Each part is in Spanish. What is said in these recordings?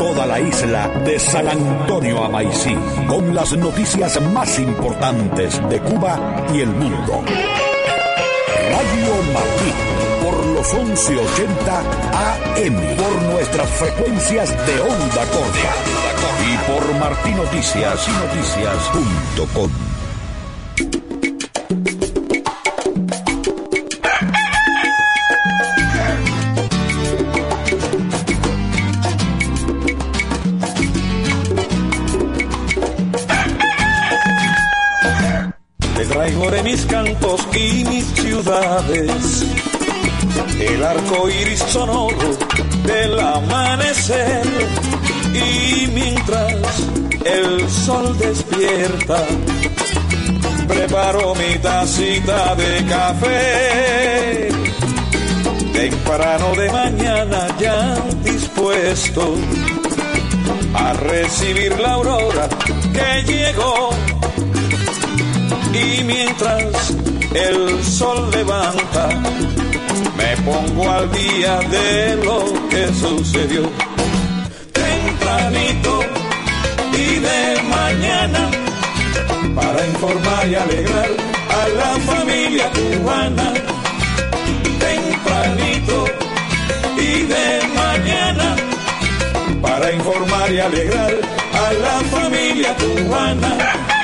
toda la isla de San Antonio a Maicí, con las noticias más importantes de Cuba y el mundo. Radio Martí, por los 1180 AM, por nuestras frecuencias de onda corta y por martinoticias.com. Traigo de mis cantos y mis ciudades el arco iris sonoro del amanecer, y mientras el sol despierta preparo mi tacita de café. Temprano de mañana ya dispuesto a recibir la aurora que llegó. Y mientras el sol levanta, me pongo al día de lo que sucedió. Tempranito y de mañana, para informar y alegrar a la familia cubana. Tempranito y de mañana, para informar y alegrar a la familia cubana.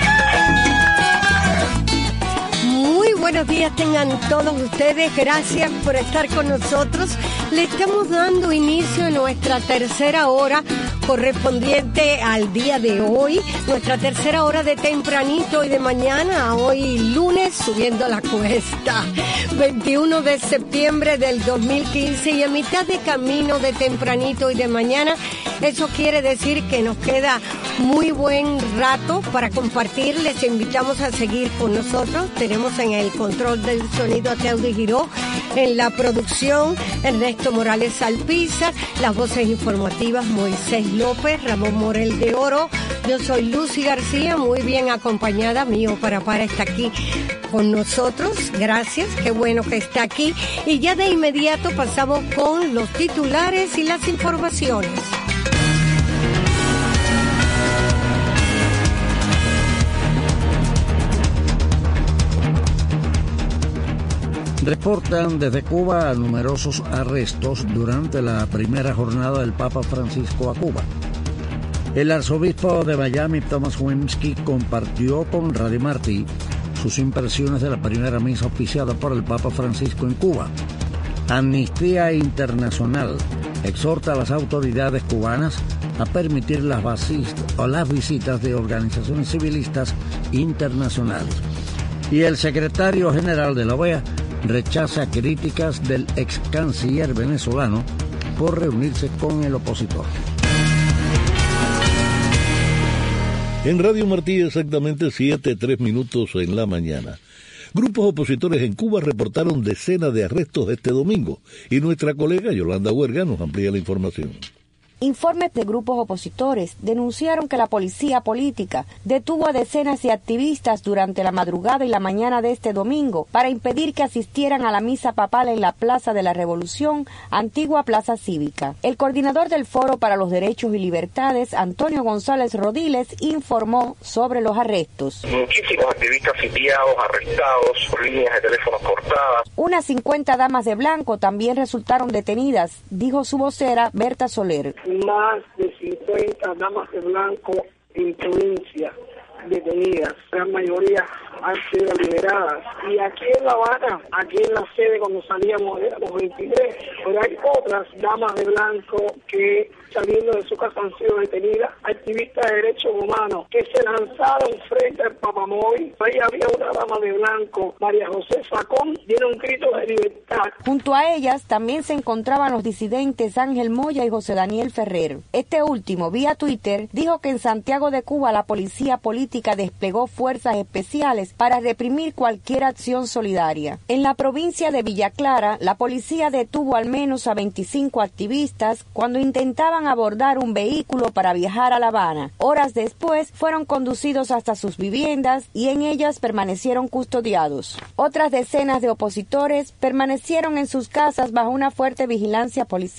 Buenos días tengan todos ustedes, gracias por estar con nosotros. Le estamos dando inicio a nuestra tercera hora correspondiente al día de hoy, nuestra tercera hora de tempranito y de mañana, hoy lunes, subiendo la cuesta, 21 de septiembre del 2015, y a mitad de camino de tempranito y de mañana. Eso quiere decir que nos queda muy buen rato para compartir. Les invitamos a seguir con nosotros. Tenemos en el control del sonido a Teudi Giró, en la producción Ernesto Morales Alpizar, las voces informativas Moisés López, Ramón Morel de Oro. Yo soy Lucy García, muy bien acompañada. Mío para está aquí con nosotros. Gracias, qué bueno que está aquí. Y ya de inmediato pasamos con los titulares y las informaciones. Reportan desde Cuba numerosos arrestos durante la primera jornada del Papa Francisco a Cuba. El arzobispo de Miami, Thomas Wimsky, compartió con Radio Martí sus impresiones de la primera misa oficiada por el Papa Francisco en Cuba. Amnistía Internacional exhorta a las autoridades cubanas a permitir las visitas de organizaciones civilistas internacionales. Y el secretario general de la OEA rechaza críticas del ex canciller venezolano por reunirse con el opositor. En Radio Martí, exactamente 7:03 en la mañana. Grupos opositores en Cuba reportaron decenas de arrestos este domingo, y nuestra colega Yolanda Huerga nos amplía la información. Informes de grupos opositores denunciaron que la policía política detuvo a decenas de activistas durante la madrugada y la mañana de este domingo para impedir que asistieran a la misa papal en la Plaza de la Revolución, antigua Plaza Cívica. El coordinador del Foro para los Derechos y Libertades, Antonio González Rodiles, informó sobre los arrestos. Muchísimos activistas sitiados, arrestados, por líneas de teléfonos cortadas. Unas 50 damas de blanco también resultaron detenidas, dijo su vocera Berta Soler. Más de 50 damas de blanco en provincia detenidas, la gran mayoría han sido liberadas. Y aquí en La Habana, aquí en la sede cuando salíamos éramos 23, pero hay otras damas de blanco que saliendo de su casa han sido detenidas, activistas de derechos humanos que se lanzaron frente al Papamóvil. Ahí había una dama de blanco, María José Facón, tiene un grito de libertad. Junto a ellas también se encontraban los disidentes Ángel Moya y José Daniel Ferrer. Este último, vía Twitter, dijo que en Santiago de Cuba la policía política desplegó fuerzas especiales para reprimir cualquier acción solidaria. En la provincia de Villa Clara, la policía detuvo al menos a 25 activistas cuando intentaban abordar un vehículo para viajar a La Habana. Horas después fueron conducidos hasta sus viviendas y en ellas permanecieron custodiados. Otras decenas de opositores permanecieron en sus casas bajo una fuerte vigilancia policial.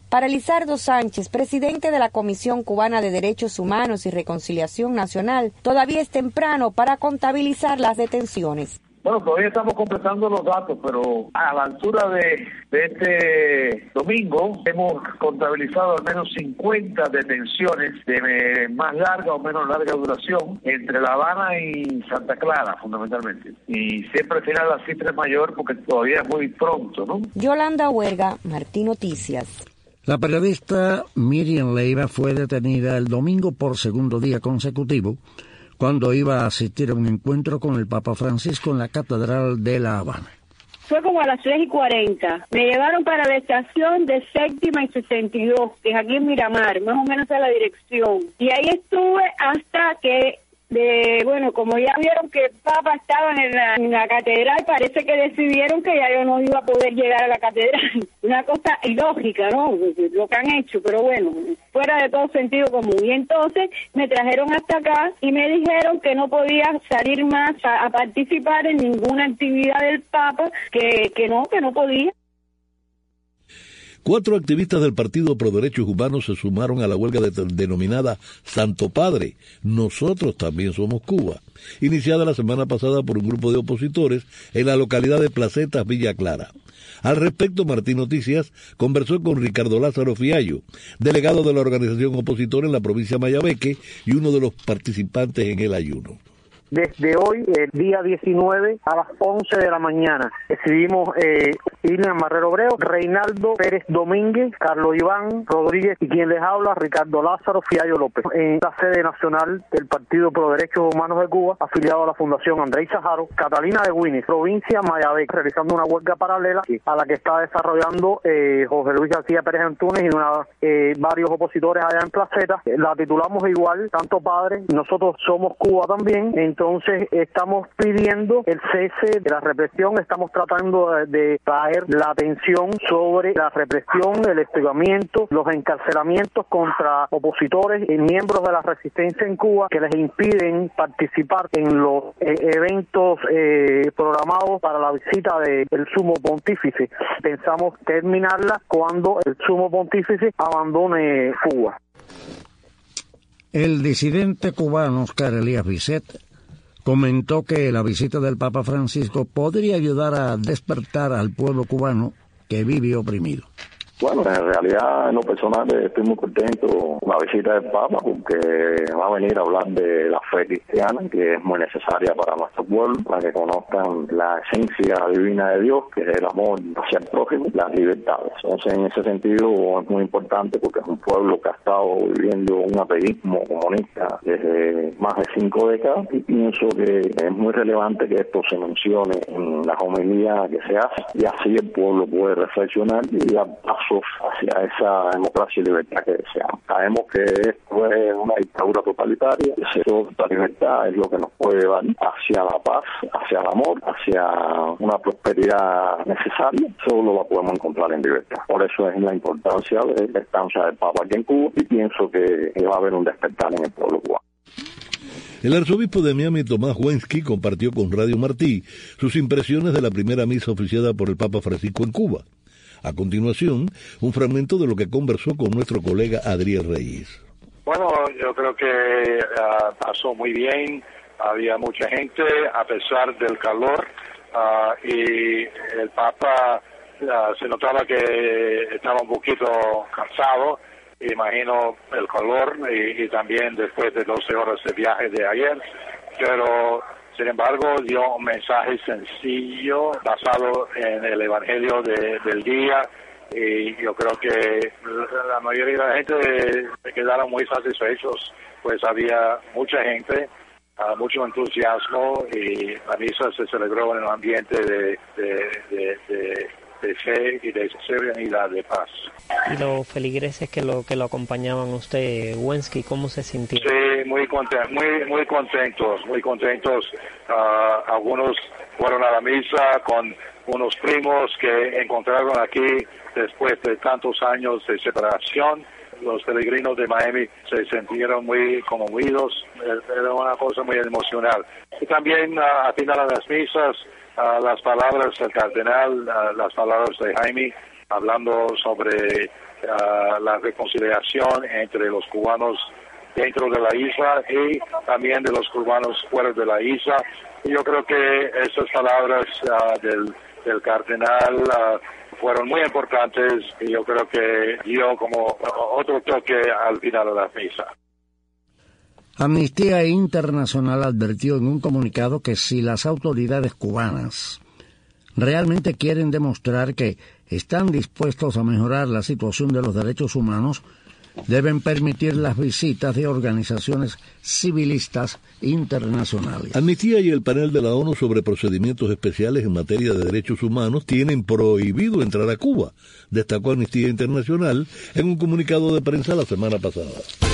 Para Lizardo Sánchez, presidente de la Comisión Cubana de Derechos Humanos y Reconciliación Nacional, todavía es temprano para contabilizar las detenciones. Bueno, todavía estamos completando los datos, pero a la altura de este domingo hemos contabilizado al menos 50 detenciones de más larga o menos larga duración entre La Habana y Santa Clara, fundamentalmente. Y siempre al final la cifra es mayor porque todavía es muy pronto, ¿no? Yolanda Huerga, Martí Noticias. La periodista Miriam Leiva fue detenida el domingo por segundo día consecutivo cuando iba a asistir a un encuentro con el Papa Francisco en la Catedral de La Habana. Fue como a las 3:40. Me llevaron para la estación de Séptima y 62, que es aquí en Miramar, más o menos a la dirección. Y ahí estuve hasta que, como ya vieron que el Papa estaba en la catedral, parece que decidieron que ya yo no iba a poder llegar a la catedral. Una cosa ilógica, ¿no? Lo que han hecho, pero bueno, fuera de todo sentido común. Y entonces me trajeron hasta acá y me dijeron que no podía salir más a participar en ninguna actividad del Papa, que no podía. 4 activistas del Partido Pro Derechos Humanos se sumaron a la huelga denominada Santo Padre, Nosotros también somos Cuba, iniciada la semana pasada por un grupo de opositores en la localidad de Placetas, Villa Clara. Al respecto, Martí Noticias conversó con Ricardo Lázaro Fiallo, delegado de la organización opositora en la provincia de Mayabeque y uno de los participantes en el ayuno. Desde hoy, el día 19, a las 11 de la mañana, decidimos irnos a Marrero Obrero, Reinaldo Pérez Domínguez, Carlos Iván Rodríguez y quien les habla, Ricardo Lázaro Fiallo López, en la sede nacional del Partido Pro Derechos Humanos de Cuba, afiliado a la Fundación Andrés Saharo, Catalina de Guinness, provincia Mayabeque, realizando una huelga paralela a la que está desarrollando José Luis García Pérez Antunes y varios opositores allá en Placeta. La titulamos igual, Santo Padre, Nosotros somos Cuba también. Entonces estamos pidiendo el cese de la represión, estamos tratando de traer la atención sobre la represión, el hostigamiento, los encarcelamientos contra opositores y miembros de la resistencia en Cuba que les impiden participar en los eventos programados para la visita del Sumo Pontífice. Pensamos terminarla cuando el Sumo Pontífice abandone Cuba. El disidente cubano Oscar Elías Bisset comentó que la visita del Papa Francisco podría ayudar a despertar al pueblo cubano que vive oprimido. Bueno, en realidad, en lo personal, estoy muy contento con la visita del Papa porque va a venir a hablar de la fe cristiana, que es muy necesaria para nuestro pueblo, para que conozcan la esencia divina de Dios, que es el amor hacia el prójimo, las libertades. Entonces, en ese sentido, es muy importante porque es un pueblo que ha estado viviendo un ateísmo comunista desde más de 5 décadas y pienso que es muy relevante que esto se mencione en la homilía que se hace y así el pueblo puede reflexionar y dar paso hacia esa democracia y libertad que deseamos. Sabemos que esto es una dictadura totalitaria, esa libertad es lo que nos puede llevar hacia la paz, hacia el amor, hacia una prosperidad necesaria. Solo la podemos encontrar en libertad. Por eso es la importancia de la estancia del Papa aquí en Cuba y pienso que va a haber un despertar en el pueblo cubano. El arzobispo de Miami, Tomás Wensky, compartió con Radio Martí sus impresiones de la primera misa oficiada por el Papa Francisco en Cuba. A continuación, un fragmento de lo que conversó con nuestro colega Adriel Reyes. Bueno, yo creo que pasó muy bien, había mucha gente a pesar del calor y el Papa se notaba que estaba un poquito cansado, imagino el calor y también después de 12 horas de viaje de ayer, pero sin embargo dio un mensaje sencillo basado en el Evangelio del día y yo creo que la mayoría de la gente se quedaron muy satisfechos, pues había mucha gente, mucho entusiasmo y la misa se celebró en un ambiente de fe y de serenidad, de paz. Y los feligreses que lo acompañaban a usted, Wensky, ¿cómo se sintió? Sí, muy contentos. Algunos fueron a la misa con unos primos que encontraron aquí después de tantos años de separación. Los peregrinos de Miami se sintieron muy conmovidos, era una cosa muy emocional. Y también al final de las misas, las palabras del cardenal, las palabras de Jaime, hablando sobre la reconciliación entre los cubanos dentro de la isla y también de los cubanos fuera de la isla. Y yo creo que esas palabras del cardenal fueron muy importantes y yo creo que dio como otro toque al final de la misa. Amnistía Internacional advirtió en un comunicado que si las autoridades cubanas realmente quieren demostrar que están dispuestos a mejorar la situación de los derechos humanos, deben permitir las visitas de organizaciones civilistas internacionales. Amnistía y el panel de la ONU sobre procedimientos especiales en materia de derechos humanos tienen prohibido entrar a Cuba, destacó Amnistía Internacional en un comunicado de prensa la semana pasada.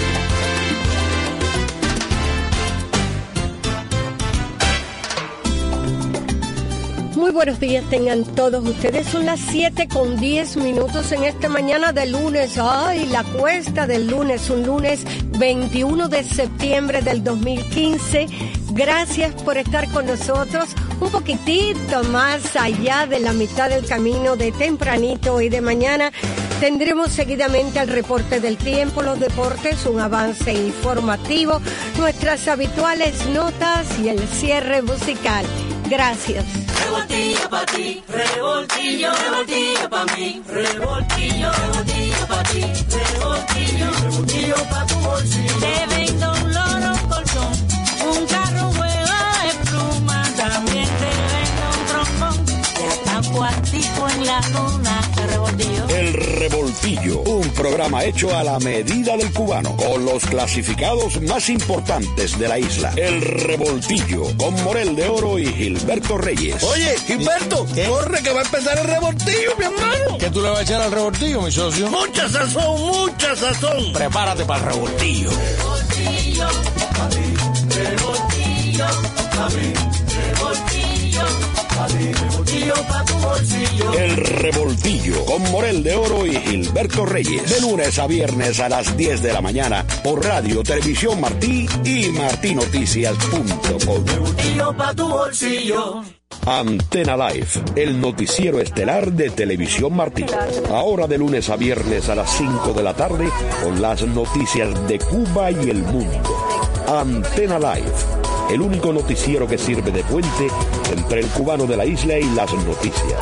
Muy buenos días tengan todos ustedes. Son las 7:10 en esta mañana de lunes. ¡Ay, la cuesta del lunes! Un lunes 21 de septiembre del 2015. Gracias por estar con nosotros un poquitito más allá de la mitad del camino de tempranito y de mañana. Tendremos seguidamente el reporte del tiempo, los deportes, un avance informativo, nuestras habituales notas y el cierre musical. Gracias. Revoltillo pa' ti, revoltillo, revoltillo pa' mí, revoltillo, revoltillo pa' ti, revoltillo, revoltillo pa' tu bolsillo. Te vendo un loro colchón, un carro huevo de pluma, también te vendo un trombón, te atampo artico en la luna, revoltillo. El Revoltillo, un programa hecho a la medida del cubano, con los clasificados más importantes de la isla. El Revoltillo, con Morel de Oro y Gilberto Reyes. Oye, Gilberto, corre que va a empezar el revoltillo, mi hermano. ¿Qué tú le vas a echar al revoltillo, mi socio? Mucha sazón, mucha sazón. Prepárate para el revoltillo. Revoltillo, a mí, revoltillo, a mí, revoltillo, a mí, revoltillo pa' tu bolsillo. El Revoltillo, con Morel de Oro y Gilberto Reyes. De lunes a viernes a las 10 de la mañana por Radio Televisión Martí y martinoticias.com. Revoltillo pa' tu bolsillo. Antena Live, el noticiero estelar de Televisión Martí. Ahora de lunes a viernes a las 5 de la tarde con las noticias de Cuba y el mundo. Antena Live, el único noticiero que sirve de puente entre el cubano de la isla y las noticias.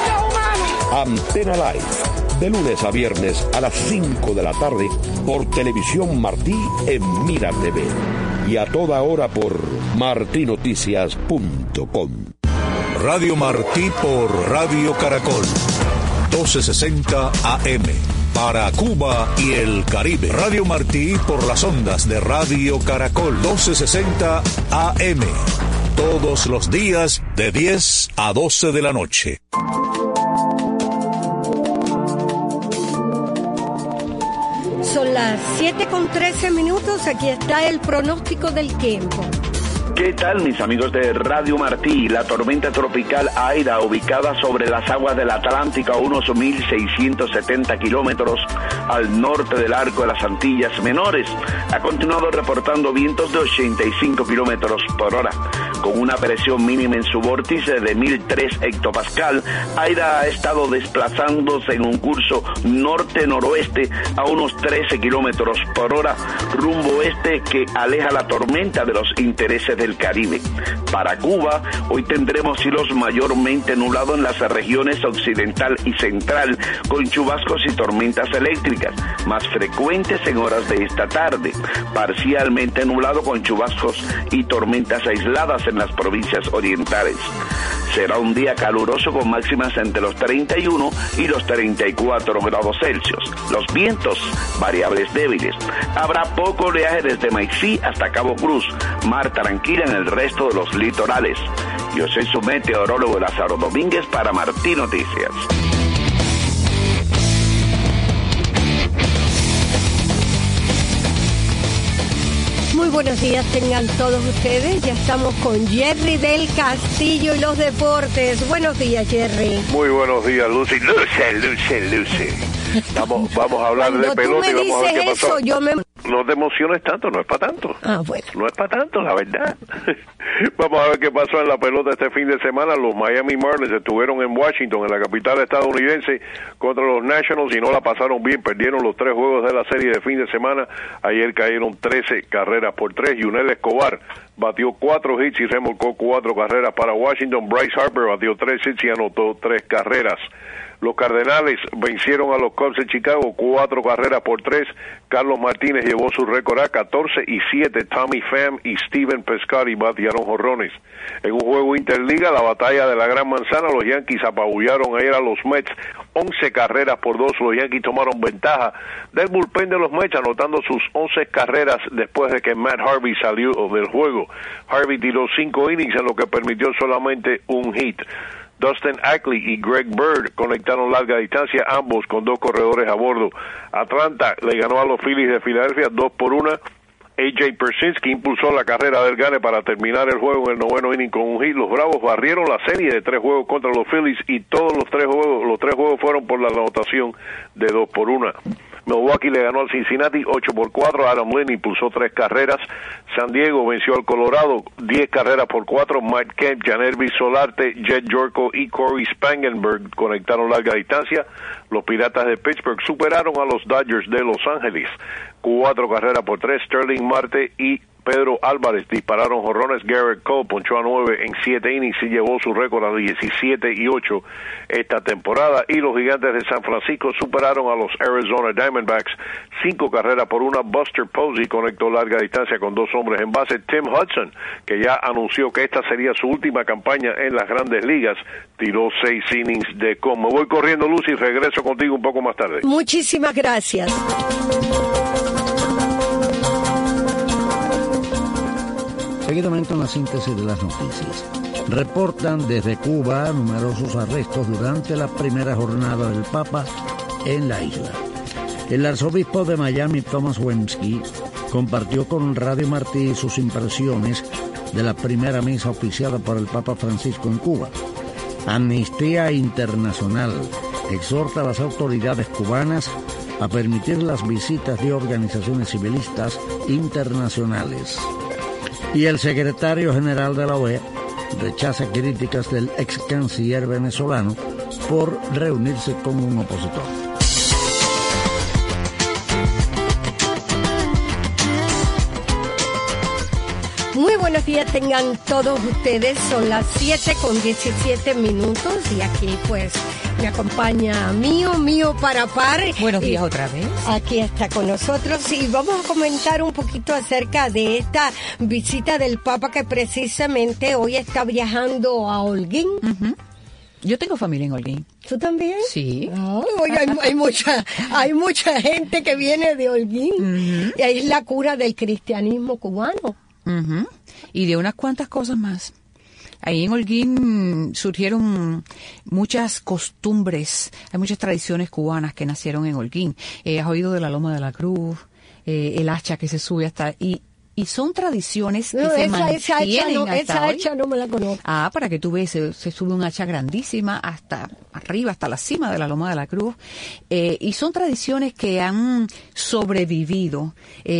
Antena Live, de lunes a viernes a las 5 de la tarde por Televisión Martí en Mira TV y a toda hora por martinoticias.com. Radio Martí por Radio Caracol, 1260 AM, para Cuba y el Caribe. Radio Martí por las ondas de Radio Caracol, 1260 AM, todos los días de 10 a 12 de la noche. Son las 7:13. Aquí está el pronóstico del tiempo. ¿Qué tal, mis amigos de Radio Martí? La tormenta tropical Aida, ubicada sobre las aguas del Atlántico a unos 1.670 kilómetros al norte del arco de las Antillas Menores, ha continuado reportando vientos de 85 kilómetros por hora. Con una presión mínima en su vórtice de 1.003 hectopascal, Aida ha estado desplazándose en un curso norte-noroeste a unos 13 kilómetros por hora, rumbo oeste, que aleja la tormenta de los intereses del Caribe. Para Cuba, hoy tendremos cielos mayormente nublados en las regiones occidental y central, con chubascos y tormentas eléctricas, más frecuentes en horas de esta tarde. Parcialmente nublado con chubascos y tormentas aisladas en las provincias orientales. Será un día caluroso con máximas entre los 31 y los 34 grados Celsius. Los vientos, variables débiles. Habrá poco oleaje desde Maicí hasta Cabo Cruz, mar tranquila en el resto de los litorales. Yo soy su meteorólogo Lázaro Domínguez para Martí Noticias. Muy buenos días tengan todos ustedes. Ya estamos con Jerry del Castillo y los deportes. Buenos días, Jerry. Muy buenos días, Lucy. Lucy. Vamos a hablar de pelota y vamos a ver qué pasó. No te emociones tanto, no es para tanto. Ah, bueno. No es para tanto, la verdad. Vamos a ver qué pasó en la pelota este fin de semana. Los Miami Marlins estuvieron en Washington, en la capital estadounidense, contra los Nationals y no la pasaron bien. Perdieron los 3 juegos de la serie de fin de semana. Ayer cayeron 13 carreras por 3. Yunel Escobar batió 4 hits y remolcó 4 carreras para Washington. Bryce Harper batió 3 hits y anotó 3 carreras. Los Cardenales vencieron a los Cubs de Chicago 4 carreras por 3. Carlos Martínez llevó su récord a 14-7. Tommy Pham y Steven Piscotty batearon jonrones. En un juego interliga, la batalla de la Gran Manzana, los Yankees apabullaron ayer a los Mets 11 carreras por 2. Los Yankees tomaron ventaja del bullpen de los Mets, anotando sus 11 carreras después de que Matt Harvey salió del juego. Harvey tiró 5 innings, en lo que permitió solamente un hit. Dustin Ackley y Greg Bird conectaron larga distancia, ambos con 2 corredores a bordo. Atlanta le ganó a los Phillies de Filadelfia 2-1. A.J. Persinski impulsó la carrera del gane para terminar el juego en el 9º inning con un hit. Los Bravos barrieron la serie de 3 juegos contra los Phillies y todos los 3 juegos fueron por la anotación de 2-1. Milwaukee le ganó al Cincinnati 8-4. Adam Lynn impulsó 3 carreras. San Diego venció al Colorado 10 carreras por 4. Mike Kemp, Janervis Solarte, Jed Yorko y Corey Spangenberg conectaron larga distancia. Los Piratas de Pittsburgh superaron a los Dodgers de Los Ángeles 4 carreras por 3. Sterling Marte y Pedro Álvarez dispararon jonrones. Garrett Cole ponchó a 9 en 7 innings y llevó su récord a 17-8 esta temporada. Y los Gigantes de San Francisco superaron a los Arizona Diamondbacks 5 carreras por 1. Buster Posey conectó larga distancia con 2 hombres en base. Tim Hudson, que ya anunció que esta sería su última campaña en las Grandes Ligas, tiró 6 innings de con. Me voy corriendo, Lucy, y regreso contigo un poco más tarde. Muchísimas gracias. Seguidamente una síntesis de las noticias. Reportan desde Cuba numerosos arrestos durante la primera jornada del Papa en la isla. El arzobispo de Miami, Thomas Wemsky, compartió con Radio Martí sus impresiones de la primera misa oficiada por el Papa Francisco en Cuba. Amnistía Internacional exhorta a las autoridades cubanas a permitir las visitas de organizaciones civilistas internacionales. Y el secretario general de la OEA rechaza críticas del ex canciller venezolano por reunirse con un opositor. Muy buenos días tengan todos ustedes, son las 7:17 y aquí pues me acompaña Mío para par. Buenos días otra vez. Aquí está con nosotros y vamos a comentar un poquito acerca de esta visita del Papa que precisamente hoy está viajando a Holguín. Uh-huh. Yo tengo familia en Holguín. ¿Tú también? Sí. Oye, hay mucha gente que viene de Holguín. Uh-huh. Y ahí es la cuna del cristianismo cubano. Uh-huh. Y de unas cuantas cosas más. Ahí en Holguín surgieron muchas costumbres, hay muchas tradiciones cubanas que nacieron en Holguín. Has oído de la Loma de la Cruz, el hacha que se sube hasta... Y son tradiciones que se mantienen hasta hoy. Esa hacha no me la conozco. Para que tú veas, se sube un hacha grandísima hasta arriba, hasta la cima de la Loma de la Cruz. Y son tradiciones que han sobrevivido.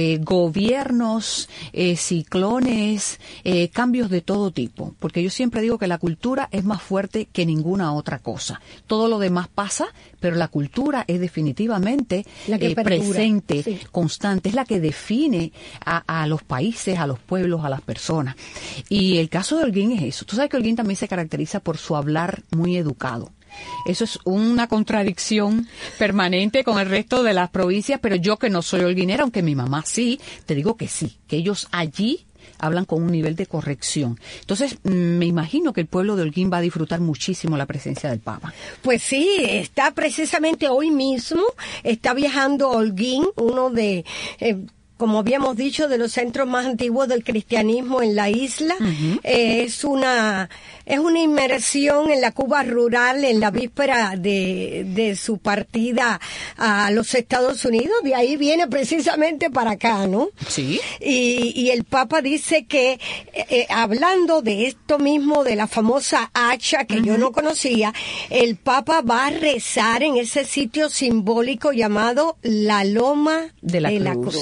Gobiernos, ciclones, cambios de todo tipo. Porque yo siempre digo que la cultura es más fuerte que ninguna otra cosa. Todo lo demás pasa, pero la cultura es definitivamente la que presente, sí, constante. Es la que define a los países, a los pueblos, a las personas. Y el caso de Holguín es eso. Tú sabes que Holguín también se caracteriza por su hablar muy educado. Eso es una contradicción permanente con el resto de las provincias, pero yo que no soy holguinera, aunque mi mamá sí, te digo que sí, que ellos allí hablan con un nivel de corrección. Entonces, me imagino que el pueblo de Holguín va a disfrutar muchísimo la presencia del Papa. Pues sí, está precisamente hoy mismo, está viajando a Holguín, uno de... como habíamos dicho, de los centros más antiguos del cristianismo en la isla. Uh-huh. Es una inmersión en la Cuba rural en la víspera de su partida a los Estados Unidos. De ahí viene precisamente para acá, ¿no? Sí. Y el Papa dice que, hablando de esto mismo, de la famosa hacha que uh-huh. yo no conocía, el Papa va a rezar en ese sitio simbólico llamado la Loma de la Cruz.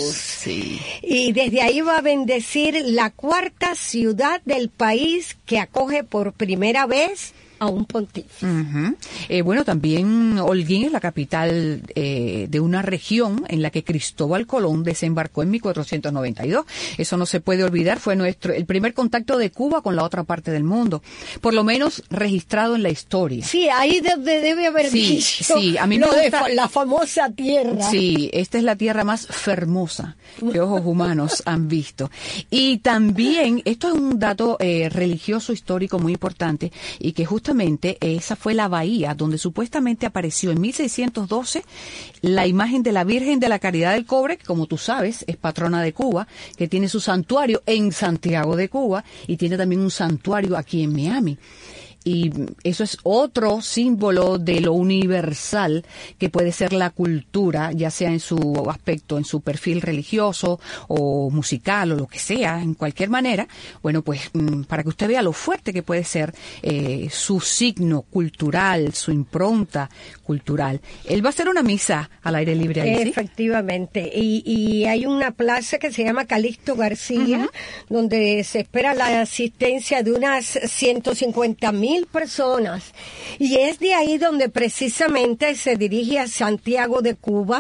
Sí. Y desde ahí va a bendecir la cuarta ciudad del país que acoge por primera vez a un pontífice. Bueno, también Holguín es la capital de una región en la que Cristóbal Colón desembarcó en 1492. Eso no se puede olvidar, fue el primer contacto de Cuba con la otra parte del mundo, por lo menos registrado en la historia. Sí, ahí debe haber dicho a mí me gusta la famosa tierra. Sí, esta es la tierra más fermosa que ojos humanos han visto. Y también, esto es un dato religioso histórico muy importante, y que justamente esa fue la bahía donde supuestamente apareció en 1612 la imagen de la Virgen de la Caridad del Cobre, que como tú sabes es patrona de Cuba, que tiene su santuario en Santiago de Cuba y tiene también un santuario aquí en Miami. Y eso es otro símbolo de lo universal que puede ser la cultura, ya sea en su aspecto, en su perfil religioso o musical o lo que sea, en cualquier manera. Bueno, pues para que usted vea lo fuerte que puede ser su signo cultural, su impronta cultural. Él va a hacer una misa al aire libre ahí, ¿sí? Efectivamente. Y hay una plaza que se llama Calixto García, donde se espera la asistencia de unas 150,000 personas, y es de ahí donde precisamente se dirige a Santiago de Cuba,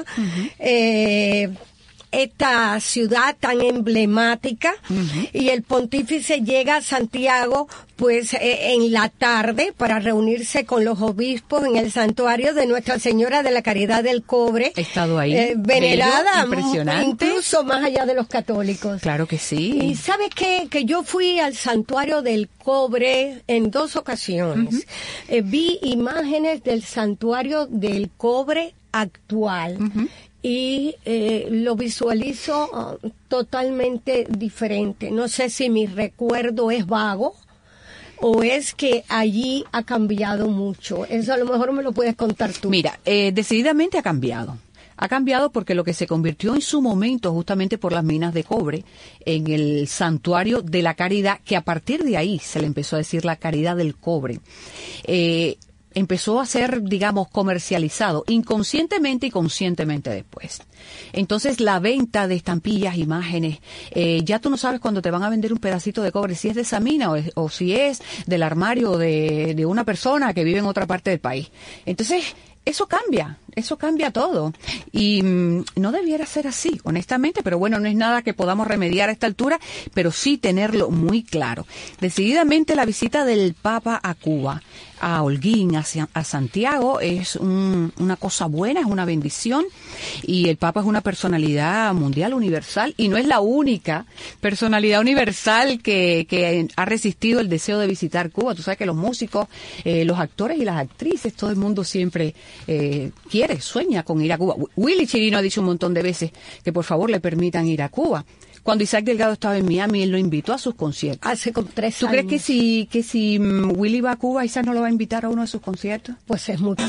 esta ciudad tan emblemática, y el pontífice llega a Santiago pues en la tarde para reunirse con los obispos en el santuario de Nuestra Señora de la Caridad del Cobre. He estado ahí. Venerada, impresionante, incluso más allá de los católicos. Claro que sí. Y ¿sabes qué? Que yo fui al santuario del Cobre en 2 ocasiones. Vi imágenes del santuario del Cobre actual. Y lo visualizo totalmente diferente. No sé si mi recuerdo es vago o es que allí ha cambiado mucho. Eso a lo mejor me lo puedes contar tú. Mira, decididamente ha cambiado. Ha cambiado porque lo que se convirtió en su momento, justamente por las minas de cobre, en el santuario de la Caridad, que a partir de ahí se le empezó a decir la Caridad del Cobre, empezó a ser, digamos, comercializado inconscientemente y conscientemente después. Entonces, la venta de estampillas, imágenes, ya tú no sabes cuando te van a vender un pedacito de cobre, si es de esa mina o si es del armario de una persona que vive en otra parte del país. Entonces, eso cambia todo. Y no debiera ser así, honestamente, pero bueno, no es nada que podamos remediar a esta altura, pero sí tenerlo muy claro. Decididamente la visita del Papa a Cuba, a Holguín, a Santiago, es una cosa buena, es una bendición, y el Papa es una personalidad mundial universal, y no es la única personalidad universal que ha resistido el deseo de visitar Cuba. Tú sabes que los músicos, los actores y las actrices, todo el mundo siempre sueña con ir a Cuba. Willy Chirino ha dicho un montón de veces que por favor le permitan ir a Cuba. Cuando Isaac Delgado estaba en Miami, él lo invitó a sus conciertos. Hace como 3 años. ¿Tú crees que si Willy va a Cuba, Isaac no lo va a invitar a uno de sus conciertos? Pues es mucho.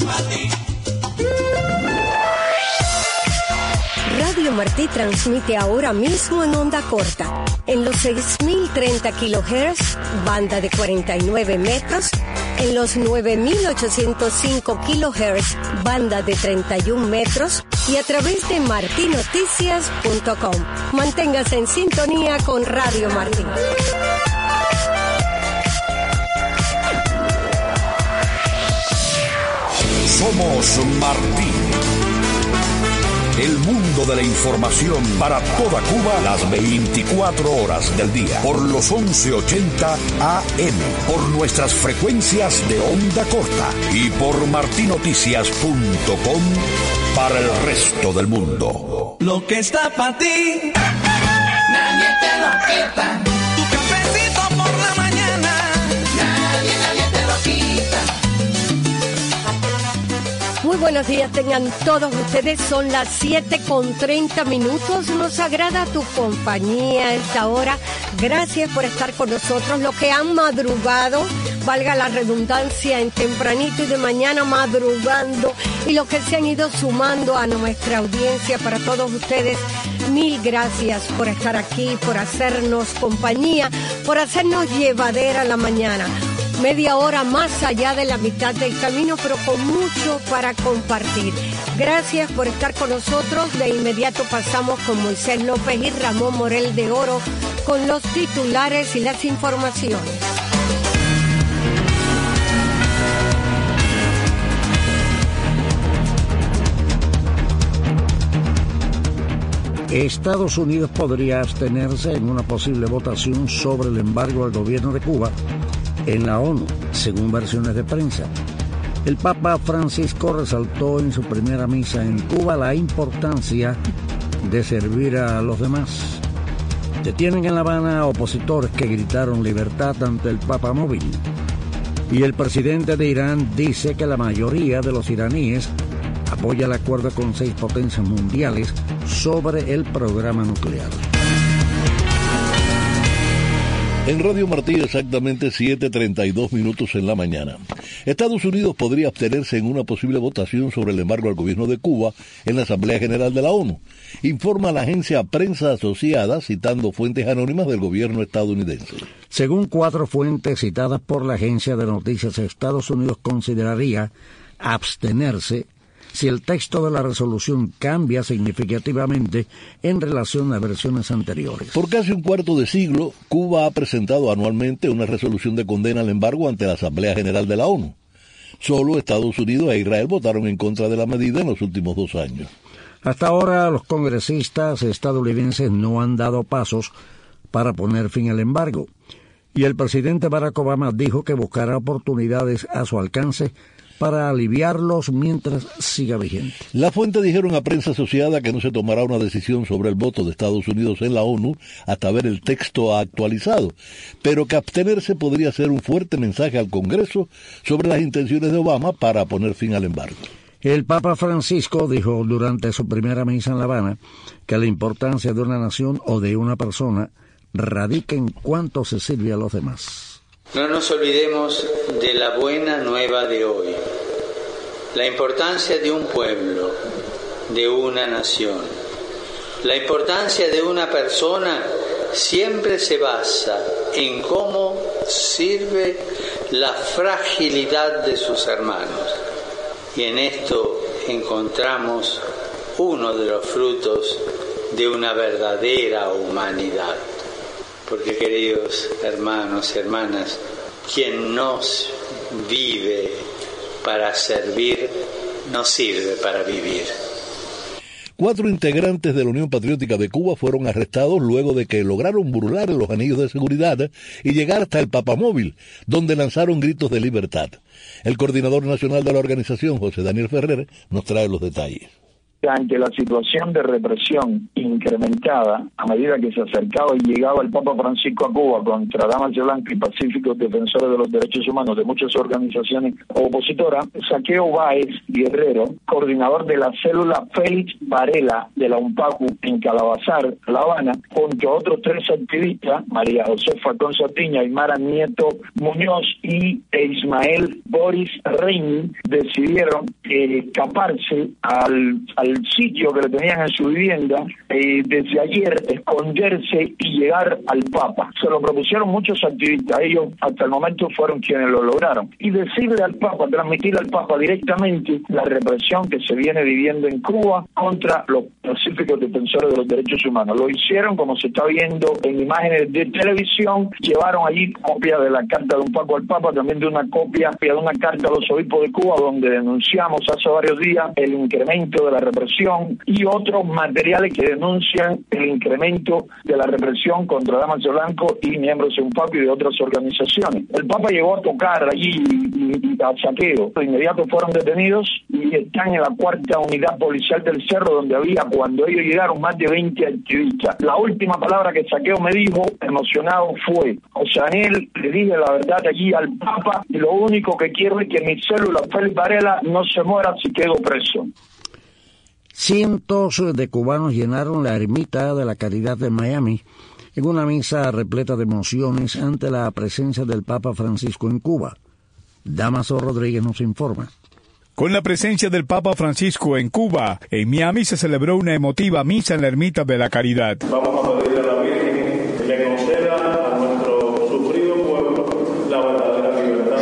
Radio Martí transmite ahora mismo en onda corta, en los 6.030 kHz, banda de 49 metros, en los 9.805 kHz, banda de 31 metros, y a través de martinoticias.com. Manténgase en sintonía con Radio Martí. Somos Martí. El mundo de la información para toda Cuba las 24 horas del día. Por los 1180 AM. Por nuestras frecuencias de onda corta. Y por martinoticias.com para el resto del mundo. Lo que está para ti, nadie te lo quita. Tu cafecito por la mañana, nadie te lo quita. Muy buenos días tengan todos ustedes, son las 7:30. Nos agrada tu compañía a esta hora. Gracias por estar con nosotros. Los que han madrugado, valga la redundancia, en tempranito y de mañana madrugando, y los que se han ido sumando a nuestra audiencia, para todos ustedes, mil gracias por estar aquí, por hacernos compañía, por hacernos llevadera la mañana. media hora más allá de la mitad del camino, pero con mucho para compartir. Gracias por estar con nosotros. De inmediato pasamos con Moisés López y Ramón Morel de Oro con los titulares y las informaciones. Estados Unidos podría abstenerse en una posible votación sobre el embargo al gobierno de Cuba en la ONU, según versiones de prensa. El Papa Francisco resaltó en su primera misa en Cuba la importancia de servir a los demás. Detienen en La Habana a opositores que gritaron libertad ante el Papa móvil. Y el presidente de Irán dice que la mayoría de los iraníes apoya el acuerdo con 6 potencias mundiales sobre el programa nuclear. En Radio Martí, exactamente 7:32 minutos en la mañana. Estados Unidos podría abstenerse en una posible votación sobre el embargo al gobierno de Cuba en la Asamblea General de la ONU, informa la agencia Prensa Asociada citando fuentes anónimas del gobierno estadounidense. Según 4 fuentes citadas por la agencia de noticias, Estados Unidos consideraría abstenerse si el texto de la resolución cambia significativamente en relación a versiones anteriores. Por casi un cuarto de siglo, Cuba ha presentado anualmente una resolución de condena al embargo ante la Asamblea General de la ONU. Solo Estados Unidos e Israel votaron en contra de la medida en los últimos 2 años. Hasta ahora, los congresistas estadounidenses no han dado pasos para poner fin al embargo, y el presidente Barack Obama dijo que buscará oportunidades a su alcance para aliviarlos mientras siga vigente. Las fuentes dijeron a Prensa Asociada que no se tomará una decisión sobre el voto de Estados Unidos en la ONU hasta ver el texto actualizado, pero que abstenerse podría ser un fuerte mensaje al Congreso sobre las intenciones de Obama para poner fin al embargo. El Papa Francisco dijo durante su primera misa en La Habana que la importancia de una nación o de una persona radica en cuánto se sirve a los demás. No nos olvidemos de la buena nueva de hoy, la importancia de un pueblo, de una nación. La importancia de una persona siempre se basa en cómo sirve la fragilidad de sus hermanos. Y en esto encontramos uno de los frutos de una verdadera humanidad. Porque, queridos hermanos y hermanas, quien no vive para servir, no sirve para vivir. 4 integrantes de la Unión Patriótica de Cuba fueron arrestados luego de que lograron burlar los anillos de seguridad y llegar hasta el Papamóvil, donde lanzaron gritos de libertad. El coordinador nacional de la organización, José Daniel Ferrer, nos trae los detalles. Ante la situación de represión incrementada a medida que se acercaba y llegaba el Papa Francisco a Cuba contra damas de blanco y pacíficos defensores de los derechos humanos de muchas organizaciones opositoras, Saqueo Báez Guerrero, coordinador de la célula Félix Varela de la UNPACU en Calabazar, La Habana, junto a otros 3 activistas, María Josefa Concertiña, Aymara Nieto Muñoz y Ismael Boris Reini, decidieron escaparse al sitio que le tenían en su vivienda, desde ayer esconderse y llegar al Papa. Se lo propusieron muchos activistas, ellos hasta el momento fueron quienes lo lograron. Y decirle al Papa, transmitir al Papa directamente la represión que se viene viviendo en Cuba contra los pacíficos defensores de los derechos humanos. Lo hicieron, como se está viendo en imágenes de televisión, llevaron allí copia de la carta de un Paco al Papa, también de una copia de una carta a los obispos de Cuba, donde denunciamos hace varios días el incremento de la represión y otros materiales que denuncian el incremento de la represión contra damas de blanco y miembros de UNPACU y de otras organizaciones. El Papa llegó a tocar allí y a Saqueo. De inmediato fueron detenidos y están en la 4ª unidad policial del Cerro, donde había, cuando ellos llegaron, más de 20 activistas. La última palabra que Saqueo me dijo, emocionado, fue: José Daniel, le dije la verdad allí al Papa y lo único que quiero es que mi célula Félix Varela no se muera si quedo preso. Cientos de cubanos llenaron la ermita de la Caridad de Miami en una misa repleta de emociones ante la presencia del Papa Francisco en Cuba. Damaso Rodríguez nos informa. Con la presencia del Papa Francisco en Cuba, en Miami se celebró una emotiva misa en la ermita de la Caridad. Vamos a pedirle a la Virgen que le conceda a nuestro sufrido pueblo la verdadera libertad.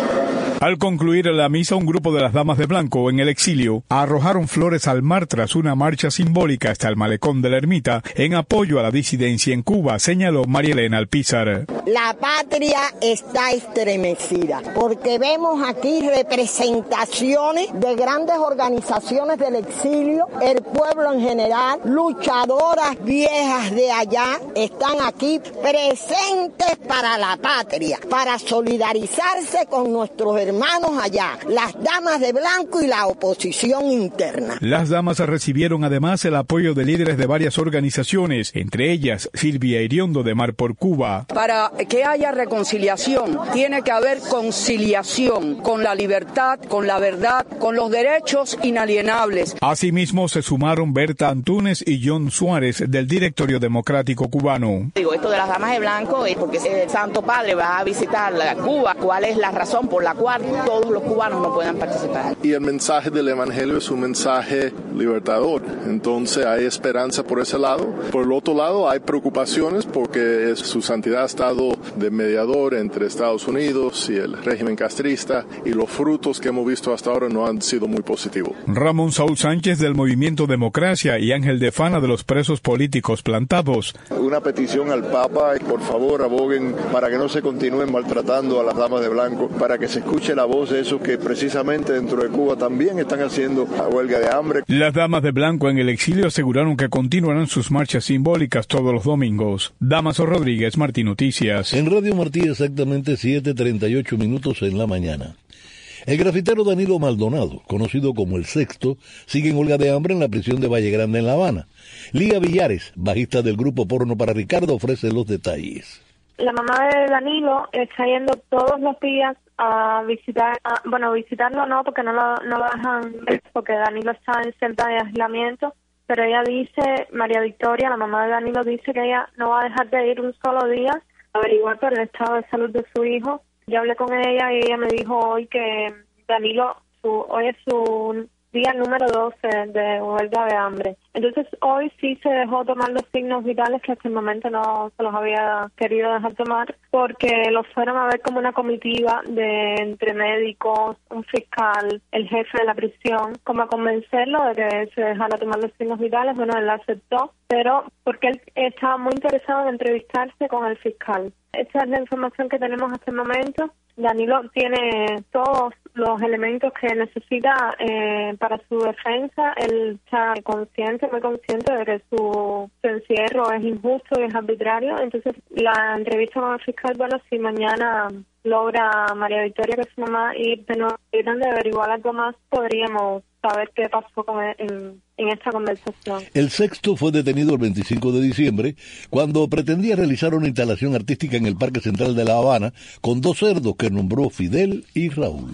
Al concluir la misa, un grupo de las damas de blanco en el exilio arrojaron flores al mar tras una marcha simbólica hasta el malecón de la ermita en apoyo a la disidencia en Cuba, señaló María Elena Alpizar. La patria está estremecida porque vemos aquí representaciones de grandes organizaciones del exilio, el pueblo en general, luchadoras viejas de allá están aquí presentes para la patria, para solidarizarse con nuestros hermanos allá, las damas de blanco y la oposición interna. Las damas recibieron además el apoyo de líderes de varias organizaciones, entre ellas Silvia Iriondo de Mar por Cuba. Para que haya reconciliación, tiene que haber conciliación con la libertad, con la verdad, con los derechos inalienables. Asimismo se sumaron Berta Antúnez y John Suárez del Directorio Democrático Cubano. Digo, esto de las damas de blanco es porque el Santo Padre va a visitar Cuba. ¿Cuál es la razón por la cual todos los cubanos no puedan participar? Y el mensaje del Evangelio es un mensaje libertador. Entonces hay esperanza por ese lado. Por el otro lado hay preocupaciones porque su santidad ha estado de mediador entre Estados Unidos y el régimen castrista y los frutos que hemos visto hasta ahora no han sido muy positivos. Ramón Saúl Sánchez del Movimiento Democracia y Ángel de Fana de los presos políticos plantados. Una petición al Papa, por favor aboguen para que no se continúen maltratando a las damas de blanco, para que se escuche la voz de esos que precisamente dentro de Cuba también están haciendo huelga de hambre. Las damas de blanco en el exilio aseguraron que continuarán sus marchas simbólicas todos los domingos. Damaso Rodríguez, Martí Noticias. En Radio Martí exactamente 7:38 minutos en la mañana. El grafitero Danilo Maldonado, conocido como El Sexto, sigue en huelga de hambre en la prisión de Valle Grande en La Habana. Lía Villares, bajista del grupo Porno para Ricardo, ofrece los detalles. La mamá de Danilo está yendo todos los días a visitar, visitarlo no, porque no lo dejan ver, porque Danilo está en celda de aislamiento, pero ella dice, María Victoria, la mamá de Danilo, dice que ella no va a dejar de ir un solo día a averiguar por el estado de salud de su hijo. Yo hablé con ella y ella me dijo hoy que Danilo, hoy es su día número 12 de huelga de hambre. Entonces hoy sí se dejó tomar los signos vitales que hasta el momento no se los había querido dejar tomar, porque los fueron a ver como una comitiva de entre médicos, un fiscal, el jefe de la prisión, como a convencerlo de que se dejara tomar los signos vitales. Bueno, él aceptó, pero porque él estaba muy interesado en entrevistarse con el fiscal. Esa es la información que tenemos hasta el momento. Danilo tiene todos los elementos que necesita para su defensa. Él está muy consciente de que su encierro es injusto y es arbitrario. Entonces, la entrevista con el fiscal, bueno, si mañana logra María Victoria, que es su mamá, y nos tratan de averiguar algo más, podríamos saber qué pasó con él en esta conversación. El Sexto fue detenido el 25 de diciembre cuando pretendía realizar una instalación artística en el Parque Central de La Habana con 2 cerdos que nombró Fidel y Raúl.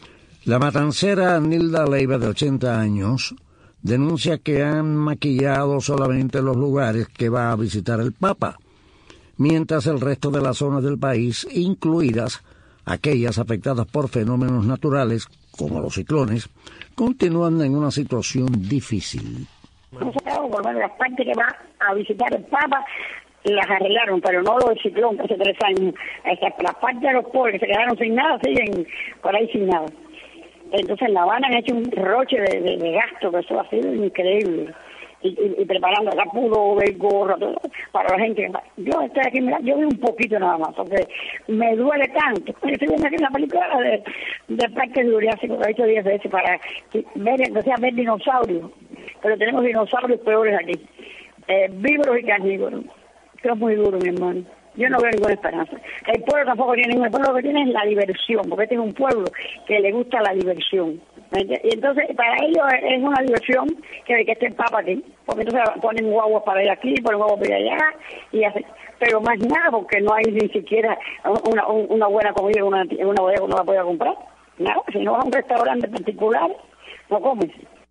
La matancera Nilda Leiva, de 80 años, denuncia que han maquillado solamente los lugares que va a visitar el Papa, mientras el resto de las zonas del país, incluidas aquellas afectadas por fenómenos naturales como los ciclones, continúan en una situación difícil. Por las partes que va a visitar el Papa las arreglaron, pero no lo del ciclón hace 3 años. Las partes de los pobres que se quedaron sin nada siguen por ahí sin nada. Entonces en La Habana han hecho un roche de gasto, que eso ha sido increíble. Y preparando acá puro ver gorro, todo, para la gente. Yo estoy aquí, mira, yo vi un poquito nada más, porque me duele tanto. Yo estoy viendo aquí la película de Parque Jurásico, que he hecho 10 veces, para ver dinosaurios. Pero tenemos dinosaurios peores aquí. Víboros y carnívoros. Esto es muy duro, mi hermano. Yo no veo ninguna esperanza. El pueblo tampoco tiene ninguna. El pueblo lo que tiene es la diversión, porque este es un pueblo que le gusta la diversión. Y entonces, para ellos es una diversión que esté el Papa aquí, porque entonces ponen guaguas para ir aquí, ponen guaguas para ir allá, y hacen, pero más nada, porque no hay ni siquiera una buena comida en una bodega que uno la pueda comprar. Nada, si no vas a un restaurante particular, no comes.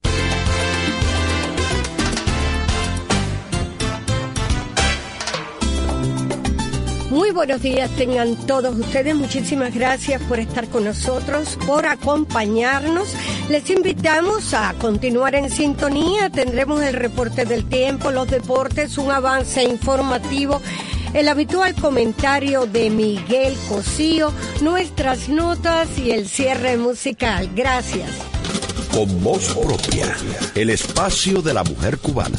Muy buenos días tengan todos ustedes. Muchísimas gracias por estar con nosotros, por acompañarnos. Les invitamos a continuar en sintonía. Tendremos el reporte del tiempo, los deportes, un avance informativo el habitual comentario de Miguel Cosío, nuestras notas y el cierre musical. Gracias. Con voz propia, el espacio de la mujer cubana.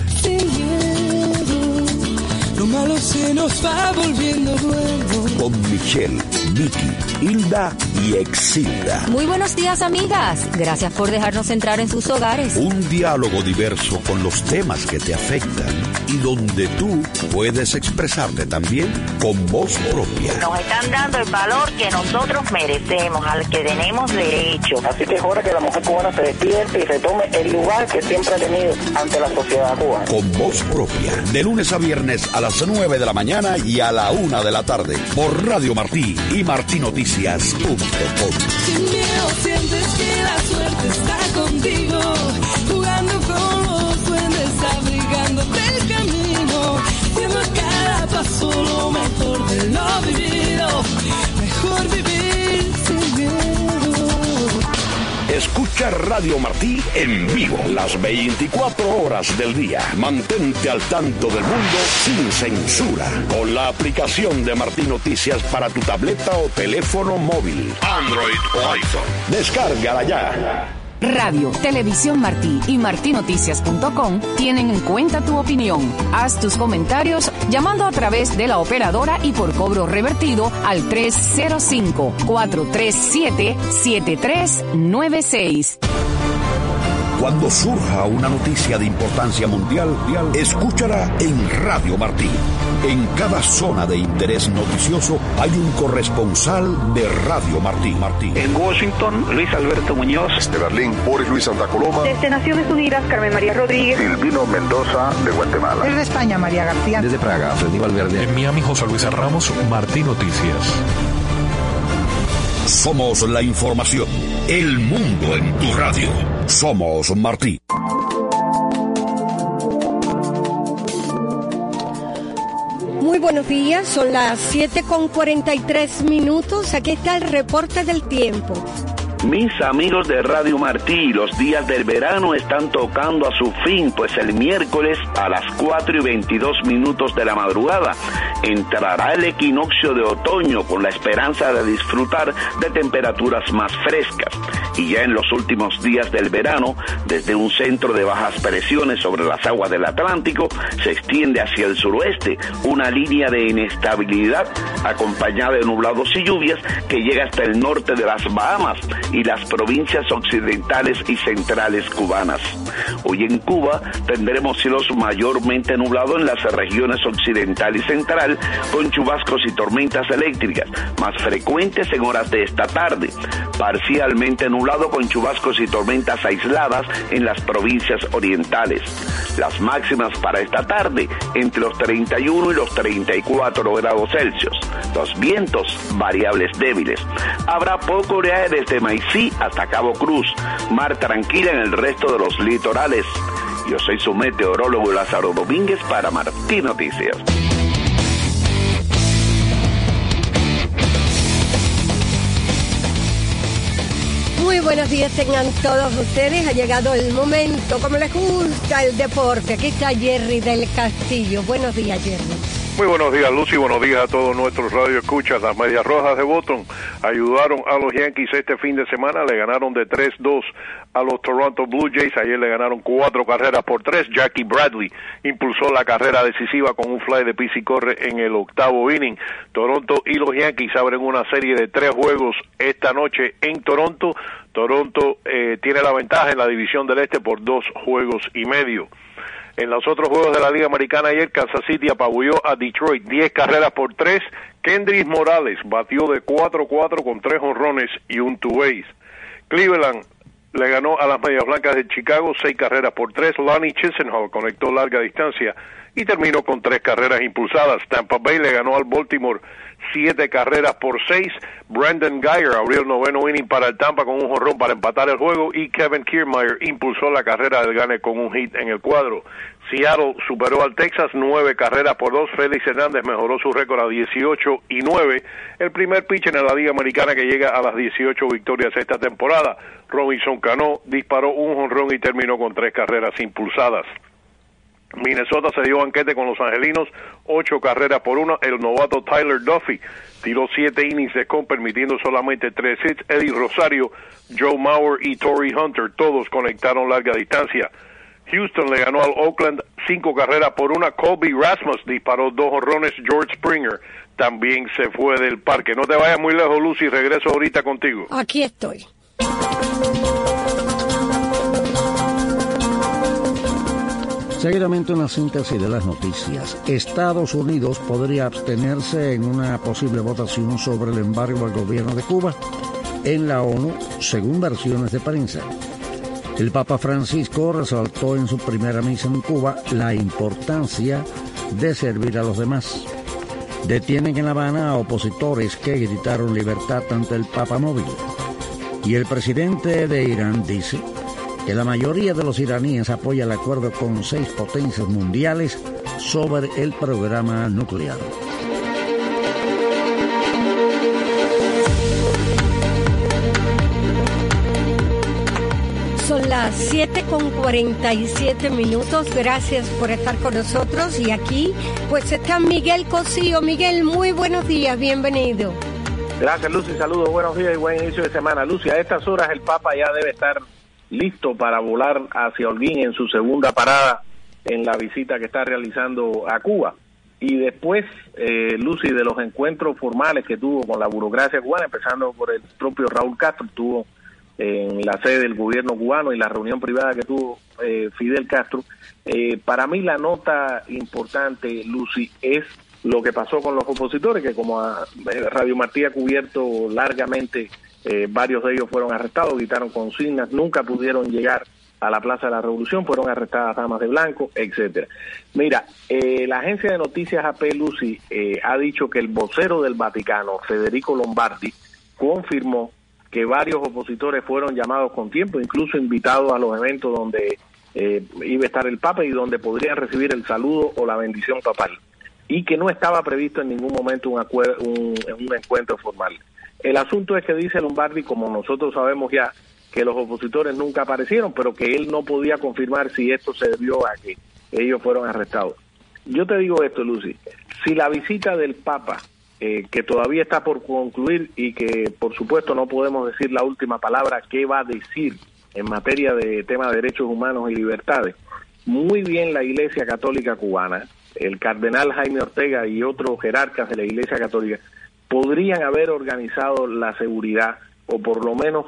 Lo malo se nos va volviendo bueno. Con Michelle, Vicky, Hilda y Exilda. Muy buenos días, amigas. Gracias por dejarnos entrar en sus hogares. Un diálogo diverso con los temas que te afectan y donde tú puedes expresarte también con voz propia. Nos están dando el valor que nosotros merecemos, al que tenemos derecho. Así que es hora que la mujer cubana se despierte y retome el lugar que siempre ha tenido ante la sociedad cubana. Con voz propia, de lunes a viernes a las 9 de la mañana y a la 1 de la tarde, por Radio Martí y martinoticias.com. Sin miedo sientes que la suerte está contigo, jugando con los duendes, abrigándote el camino, siendo a cada paso lo mejor de lo vivido, mejor vivir sin miedo. Escucha Radio Martí en vivo las 24 horas del día. Mantente al tanto del mundo sin censura con la aplicación de Martí Noticias para tu tableta o teléfono móvil, Android o iPhone. Descárgala ya. Radio, Televisión Martí y martinoticias.com tienen en cuenta tu opinión. Haz tus comentarios llamando a través de la operadora y por cobro revertido al 305-437-7396. Cuando surja una noticia de importancia mundial, escúchala en Radio Martí. En cada zona de interés noticioso hay un corresponsal de Radio Martí. En Washington, Luis Alberto Muñoz. Desde Berlín, Boris Luis Santa Coloma. Desde Naciones Unidas, Carmen María Rodríguez. Silvino Mendoza, de Guatemala. Desde España, María García. Desde Praga, Freddy Valverde. En Miami, José Luis Ramos, Martí Noticias. Somos la información, el mundo en tu radio. Somos Martí. Muy buenos días, son las 7:43. Aquí está el reporte del tiempo. Mis amigos de Radio Martí, los días del verano están tocando a su fin, pues el miércoles a las 4:22 de la madrugada entrará el equinoccio de otoño con la esperanza de disfrutar de temperaturas más frescas. Y ya en los últimos días del verano, desde un centro de bajas presiones sobre las aguas del Atlántico, se extiende hacia el suroeste una línea de inestabilidad acompañada de nublados y lluvias que llega hasta el norte de las Bahamas y las provincias occidentales y centrales cubanas. Hoy en Cuba tendremos cielos mayormente nublados en las regiones occidental y central, con chubascos y tormentas eléctricas, más frecuentes en horas de esta tarde. Parcialmente nublado con chubascos y tormentas aisladas en las provincias orientales. Las máximas para esta tarde entre los 31 y los 34 grados Celsius. Los vientos variables débiles. Habrá poco oleaje desde Maicí hasta Cabo Cruz. Mar tranquila en el resto de los litorales. Yo soy su meteorólogo Lázaro Domínguez para Martí Noticias. Muy buenos días tengan todos ustedes. Ha llegado el momento, como les gusta el deporte. Aquí está Jerry del Castillo. Buenos días, Jerry. Muy buenos días, Lucy. Buenos días a todos nuestros radioescuchas. Las Medias Rojas de Boston ayudaron a los Yankees este fin de semana. Le ganaron de 3-2 a los Toronto Blue Jays. Ayer le ganaron 4 carreras por 3. Jackie Bradley impulsó la carrera decisiva con un fly de pisa y corre en el 8º inning. Toronto y los Yankees abren una serie de 3 juegos esta noche en Toronto. Toronto tiene la ventaja en la división del Este por 2 juegos y medio. En los otros juegos de la Liga Americana ayer, Kansas City apabulló a Detroit 10 carreras por 3. Kendrys Morales batió de 4-4 con 3 jonrones y un two-base. Cleveland le ganó a las Medias Blancas de Chicago 6 carreras por 3. Lonnie Chisenhall conectó larga distancia y terminó con 3 carreras impulsadas. Tampa Bay le ganó al Baltimore 7 carreras por 6. Brandon Guyer abrió el 9º inning para el Tampa con un jonrón para empatar el juego y Kevin Kiermaier impulsó la carrera del gane con un hit en el cuadro. Seattle superó al Texas 9 carreras por 2. Félix Hernández mejoró su récord a 18-9. El primer pitcher en la Liga Americana que llega a las 18 victorias esta temporada. Robinson Cano disparó un jonrón y terminó con 3 carreras impulsadas. Minnesota se dio banquete con los angelinos, 8-1. El novato Tyler Duffy tiró 7 innings de con, permitiendo solamente 3 hits. Eddie Rosario, Joe Mauer y Torrey Hunter, todos conectaron larga distancia. Houston le ganó al Oakland 5-1. Colby Rasmus disparó 2 jonrones. George Springer también se fue del parque. No te vayas muy lejos, Lucy, regreso ahorita contigo. Aquí estoy. Seguidamente una síntesis de las noticias. Estados Unidos podría abstenerse en una posible votación sobre el embargo al gobierno de Cuba en la ONU, según versiones de prensa. El Papa Francisco resaltó en su primera misa en Cuba la importancia de servir a los demás. Detienen en La Habana a opositores que gritaron libertad ante el Papa móvil. Y el presidente de Irán dice que la mayoría de los iraníes apoya el acuerdo con 6 potencias mundiales sobre el programa nuclear. Son las 7:47. Gracias por estar con nosotros. Y aquí pues está Miguel Cosío. Miguel, muy buenos días, bienvenido. Gracias, Lucy. Saludos, buenos días y buen inicio de semana. Lucy, a estas horas el Papa ya debe estar listo para volar hacia Holguín en su segunda parada en la visita que está realizando a Cuba. Y después, Lucy, de los encuentros formales que tuvo con la burocracia cubana, empezando por el propio Raúl Castro, tuvo en la sede del gobierno cubano y la reunión privada que tuvo Fidel Castro, para mí la nota importante, Lucy, es lo que pasó con los opositores, que como Radio Martí ha cubierto largamente, varios de ellos fueron arrestados, gritaron consignas, nunca pudieron llegar a la Plaza de la Revolución, fueron arrestadas damas de blanco, etcétera. Mira, la agencia de noticias AP, Lucy, ha dicho que el vocero del Vaticano, Federico Lombardi, confirmó que varios opositores fueron llamados con tiempo, incluso invitados a los eventos donde iba a estar el Papa y donde podrían recibir el saludo o la bendición papal, y que no estaba previsto en ningún momento un encuentro formal. El asunto es que dice Lombardi, como nosotros sabemos ya, que los opositores nunca aparecieron, pero que él no podía confirmar si esto se debió a que ellos fueron arrestados. Yo te digo esto, Lucy, si la visita del Papa, que todavía está por concluir y que por supuesto no podemos decir la última palabra, qué va a decir en materia de tema de derechos humanos y libertades, muy bien la Iglesia Católica cubana, el cardenal Jaime Ortega y otros jerarcas de la Iglesia Católica, podrían haber organizado la seguridad o por lo menos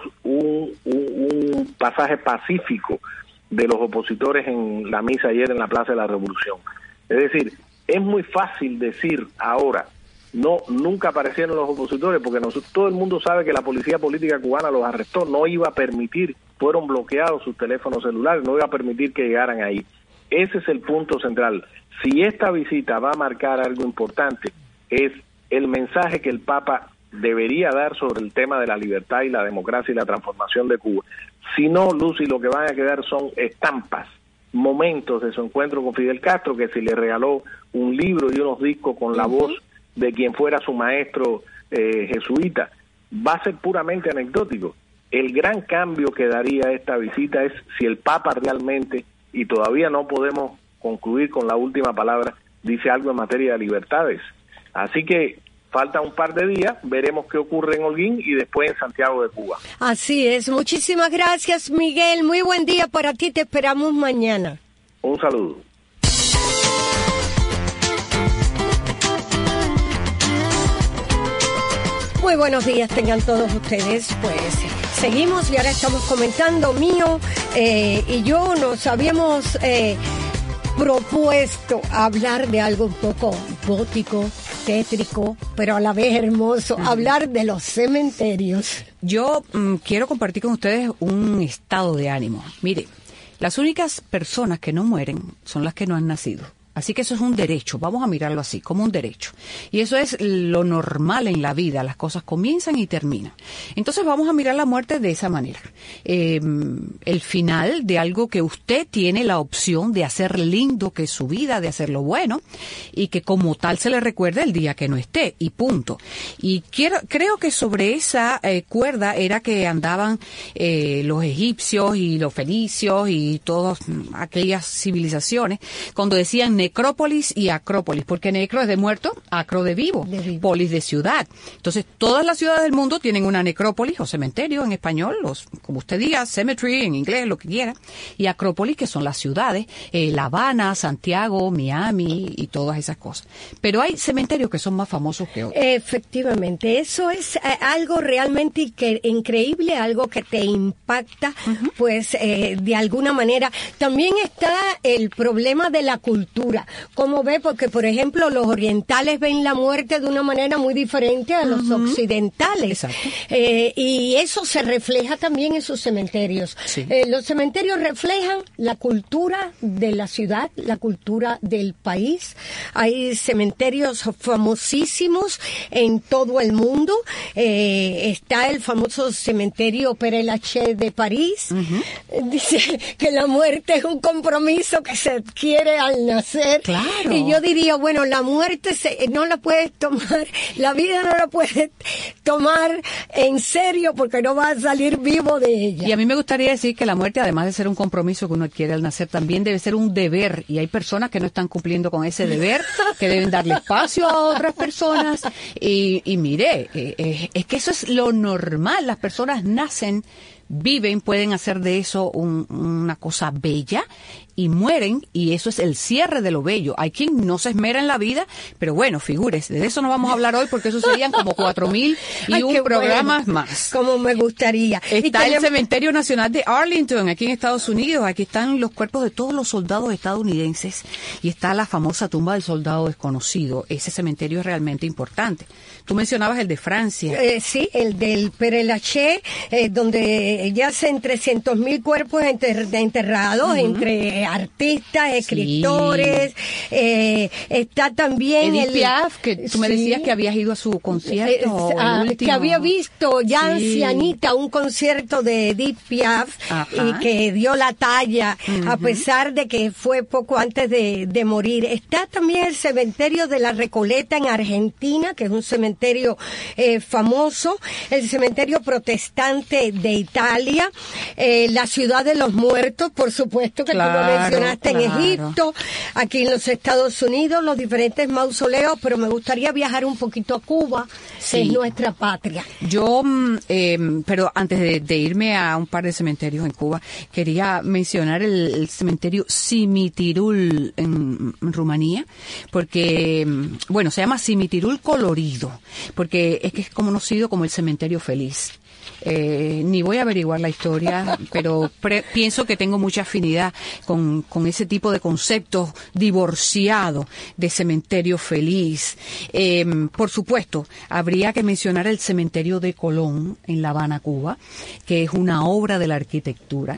un pasaje pacífico de los opositores en la misa ayer en la Plaza de la Revolución. Es decir, es muy fácil decir ahora, no, nunca aparecieron los opositores, porque todo el mundo sabe que la policía política cubana los arrestó, no iba a permitir, fueron bloqueados sus teléfonos celulares, no iba a permitir que llegaran ahí. Ese es el punto central. Si esta visita va a marcar algo importante, es el mensaje que el Papa debería dar sobre el tema de la libertad y la democracia y la transformación de Cuba. Si no, Lucy, lo que van a quedar son estampas, momentos de su encuentro con Fidel Castro, que si le regaló un libro y unos discos con la voz de quien fuera su maestro jesuita, va a ser puramente anecdótico. El gran cambio que daría esta visita es si el Papa realmente, y todavía no podemos concluir con la última palabra, dice algo en materia de libertades. Así que falta un par de días, veremos qué ocurre en Holguín y después en Santiago de Cuba. Así es, muchísimas gracias, Miguel, muy buen día para ti, te esperamos mañana. Un saludo. Muy buenos días tengan todos ustedes, pues seguimos y ahora estamos comentando Mío y yo nos habíamos propuesto hablar de algo un poco gótico, tétrico, pero a la vez hermoso, hablar de los cementerios. Yo quiero compartir con ustedes un estado de ánimo. Mire, las únicas personas que no mueren son las que no han nacido. Así que eso es un derecho, vamos a mirarlo así, como un derecho. Y eso es lo normal en la vida, las cosas comienzan y terminan. Entonces vamos a mirar la muerte de esa manera. El final de algo que usted tiene la opción de hacer lindo, que es su vida, de hacerlo bueno, y que como tal se le recuerde el día que no esté, y punto. Y creo que sobre esa cuerda era que andaban los egipcios y los fenicios y todas aquellas civilizaciones, cuando decían necrópolis y acrópolis, porque necro es de muerto, acro de vivo, polis de ciudad. Entonces, todas las ciudades del mundo tienen una necrópolis o cementerio en español, como usted diga, cemetery en inglés, lo que quiera, y acrópolis, que son las ciudades, La Habana, Santiago, Miami y todas esas cosas. Pero hay cementerios que son más famosos que otros. Efectivamente, eso es algo realmente increíble, algo que te impacta, pues de alguna manera. También está el problema de la cultura. ¿Cómo ve? Porque, por ejemplo, los orientales ven la muerte de una manera muy diferente a los occidentales. Y eso se refleja también en sus cementerios. Sí. Los cementerios reflejan la cultura de la ciudad, la cultura del país. Hay cementerios famosísimos en todo el mundo. Está el famoso cementerio Père Lachaise de París. Dice que la muerte es un compromiso que se adquiere al nacer. Claro. Y yo diría, bueno, la muerte no la puedes tomar, la vida no la puedes tomar en serio porque no vas a salir vivo de ella. Y a mí me gustaría decir que la muerte, además de ser un compromiso que uno adquiere al nacer, también debe ser un deber. Y hay personas que no están cumpliendo con ese deber, que deben darle espacio a otras personas. Y mire, es que eso es lo normal. Las personas nacen, viven, pueden hacer de eso una cosa bella y mueren, y eso es el cierre de lo bello. Hay quien no se esmera en la vida, pero bueno, figúrese, de eso no vamos a hablar hoy porque eso serían como 4,000 y programas más. Como me gustaría. Está el Cementerio Nacional de Arlington, aquí en Estados Unidos. Aquí están los cuerpos de todos los soldados estadounidenses y está la famosa tumba del soldado desconocido. Ese cementerio es realmente importante. Tú mencionabas el de Francia. Sí, el del Père Lachaise, donde yacen 300,000 cuerpos enterrados entre artistas, escritores. Sí. Está también Edith Piaf, que tú me decías que habías ido a su concierto. Que había visto ya ancianita un concierto de Edith Piaf. Y que dio la talla, a pesar de que fue poco antes de morir. Está también el cementerio de la Recoleta en Argentina, que es un cementerio famoso, el cementerio protestante de Italia, la ciudad de los muertos, por supuesto, que tú lo mencionaste, en Egipto, aquí en los Estados Unidos, los diferentes mausoleos, pero me gustaría viajar un poquito a Cuba, que es nuestra patria. Yo, pero antes de irme a un par de cementerios en Cuba, quería mencionar el cementerio Cimitirul en Rumanía, porque, bueno, se llama Cimitirul colorido, porque es que es conocido como el cementerio feliz. Ni voy a averiguar la historia, pero pienso que tengo mucha afinidad con ese tipo de conceptos divorciados de cementerio feliz. Por supuesto, habría que mencionar el cementerio de Colón en La Habana, Cuba, que es una obra de la arquitectura.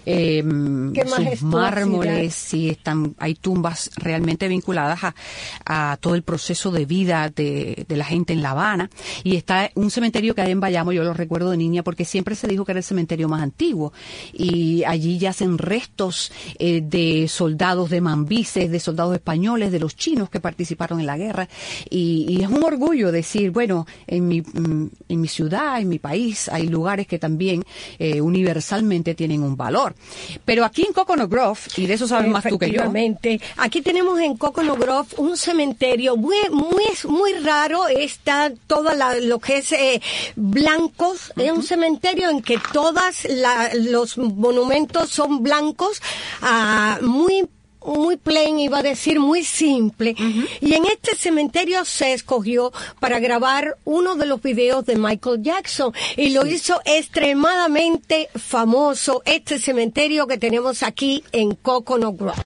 Sus mármoles, sí, hay tumbas realmente vinculadas a todo el proceso de vida de la gente en La Habana, y está un cementerio que hay en Bayamo, yo lo recuerdo de niña porque siempre se dijo que era el cementerio más antiguo, y allí yacen restos de soldados de Mambises, de soldados españoles, de los chinos que participaron en la guerra, y es un orgullo decir, bueno, en mi ciudad, en mi país, hay lugares que también universalmente tienen un valor. Pero aquí en Coconut Grove, y de eso sabes más tú que yo. Efectivamente. Aquí tenemos en Coconut Grove un cementerio muy raro. Está lo que es blancos. Es un cementerio en que los monumentos son blancos, muy plain, iba a decir, muy simple. Y en este cementerio se escogió para grabar uno de los videos de Michael Jackson, y lo hizo extremadamente famoso este cementerio que tenemos aquí en Coconut Grove.